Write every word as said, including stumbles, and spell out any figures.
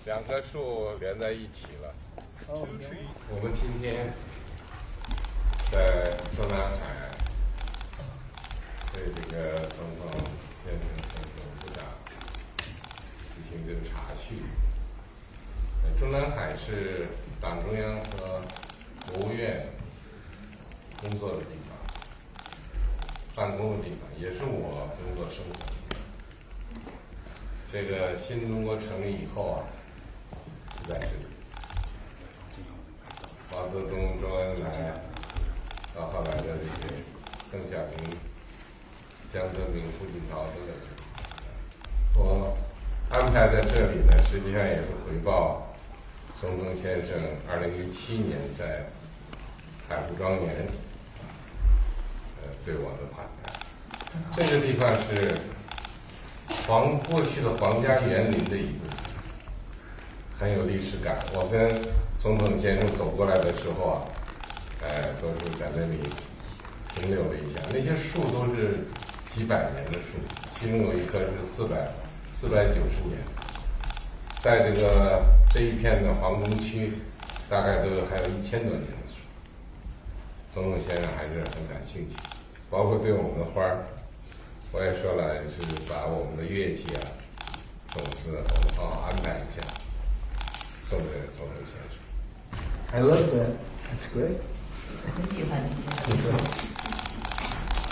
两棵树连在一起了。 哦， 我们今天在中南海对这个总统先生、总统部长进行这个查叙。中南海是党中央和国务院工作的地方，办公的地方，也是我工作生活的地方。这个新中国成立以后啊，就在这里。毛泽东、周恩来，到后来的这些邓小平、江泽民、胡锦涛都在这里。我安排在这里呢，实际上也是回报松藤先生二零一七年在海湖庄园呃对我的款待。这个地方是皇过去的皇家园林的一部分，很有历史感。我跟总统先生走过来的时候啊，呃，都是在那里停留了一下。那些树都是几百年的树，其中有一棵是四百四百九十年。在这个这一片的皇宫区，大概都有还有一千多年的树。总统先生还是很感兴趣，包括对我们的花儿，我也说了，是把我们的乐器啊、种子，我们好好安排一下，送给总统先生。 I love that. That's great. 很喜欢这些。